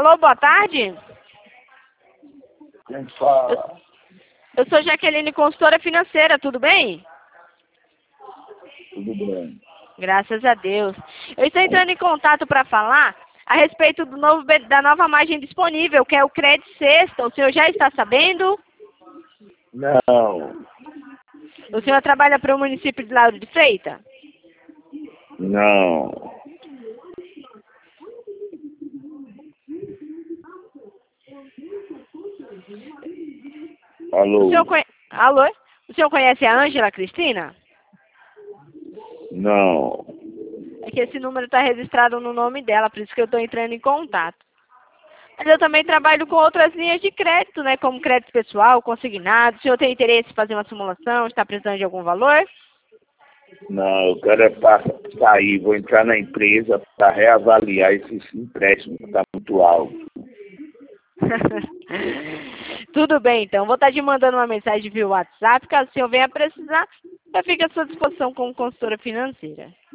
Alô, boa tarde. Quem fala? Eu sou Jaqueline, consultora financeira, tudo bem? Tudo bem. Graças a Deus. Eu estou entrando em contato para falar a respeito da nova margem disponível, que é o Crédito Sexta. O senhor já está sabendo? Não. O senhor trabalha para o município de Lauro de Freitas? Não. Alô? Alô? O senhor conhece a Ângela Cristina? Não. É que esse número está registrado no nome dela, por isso que eu estou entrando em contato. Mas eu também trabalho com outras linhas de crédito, né? Como crédito pessoal, consignado. O senhor tem interesse em fazer uma simulação? Está precisando de algum valor? Não, eu quero sair, vou entrar na empresa para reavaliar esse empréstimo que está muito alto. Tudo bem, então. Vou estar te mandando uma mensagem via WhatsApp, caso o senhor venha precisar. Eu fico à sua disposição como consultora financeira.